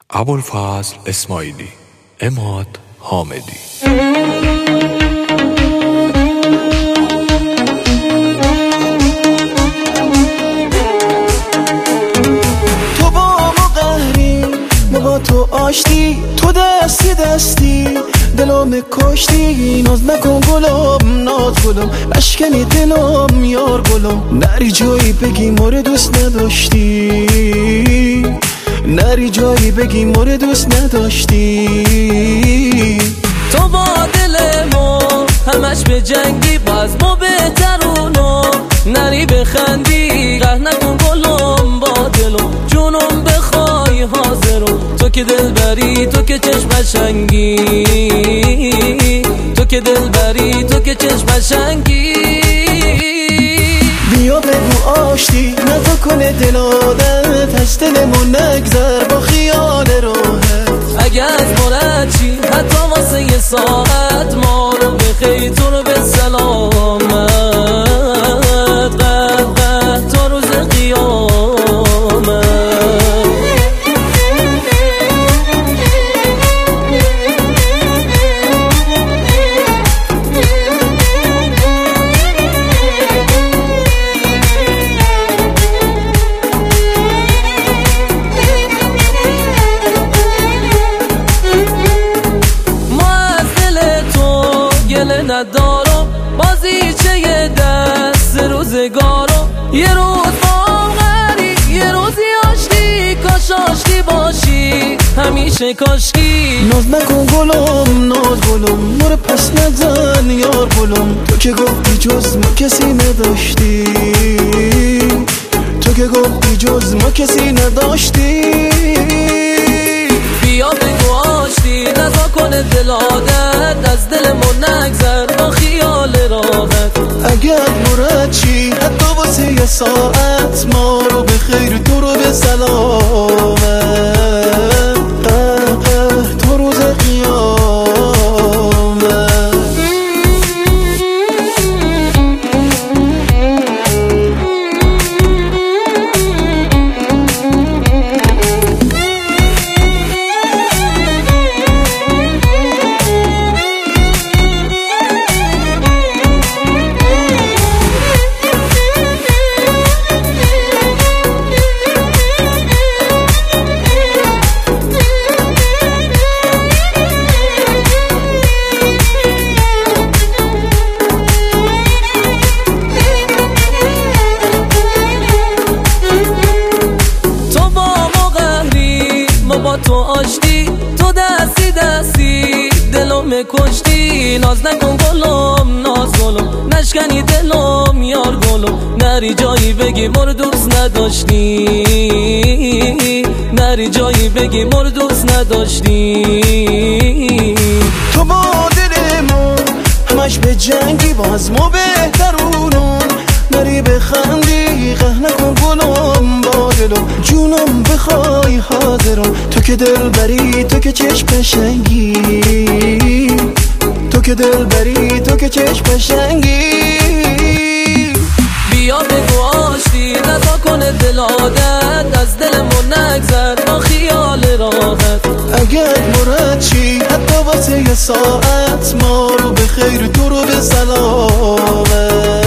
ابوالفضل اسماعیلی، عماد حامدی. تو با ما قهری، ما با تو آشتی، تو دستی دستی دلم کشتی. ناز نکن گلم، ناز گلم، اشکنی دلم یار گلم. نری جایی بگی مورد دوست نداشتی، نری جایی بگی مورد دوست نداشتی. تو با دل ما همش به جنگی، باز ما بهترونو نری بخندی. قهر نکن گلم با دلم، جونم بخوای حاضرم. تو که دل بری، تو که چشم قشنگی، تو که دل بری، تو که چشم قشنگی. بیا بگو آشتی، نتا کنه دل عادت، از دلمون نگذر با خیال راحت. اگه از مرد چی حتی واسه یه ساعت، ما رو بخیر تو رو به سلامت. قد تا روز قیامت. ندارم بازیچه یه دست روزگارم. یه روز با غری، یه روزی آشتی، کاش آشتی باشی همیشه کاشکی. ناز نکن گلم، ناز گلم، مور پس نزن یار گلم. تو که گفتی جز ما کسی نداشتی، تو که گفتی جز ما کسی نداشتی. بیا بگو آشتی، نزا کنه دل عادت، از دلمون نگذر با خیال راحت. اگر مرد چی حتی واسه یه ساعت، ما رو به خیر تو رو به سلامت. تو روز قیامت. با تو آشتی، تو دستی دستی دلم کشتی. ناز نکن گلم، ناز گلم، نشکنی دلم یار گلم. نری جایی بگی مورد دوست نداشتی، نری جایی بگی مورد دوست نداشتی. تو با دل ما همش به جنگی، باز ما بهترونم. نری بخندی، قهر نکن گلم با دلم، جونم بخوای حاضرم. تو که دل بری، تو که چشم قشنگی، تو که دل بری، تو که چشم قشنگی. بیا بگو آشتی، نزا کنه دل عادت، از دلمون نگذر با خیال راحت. اگر مرد چی حتی واسه یه ساعت، ما رو به خیر تو رو به سلامت.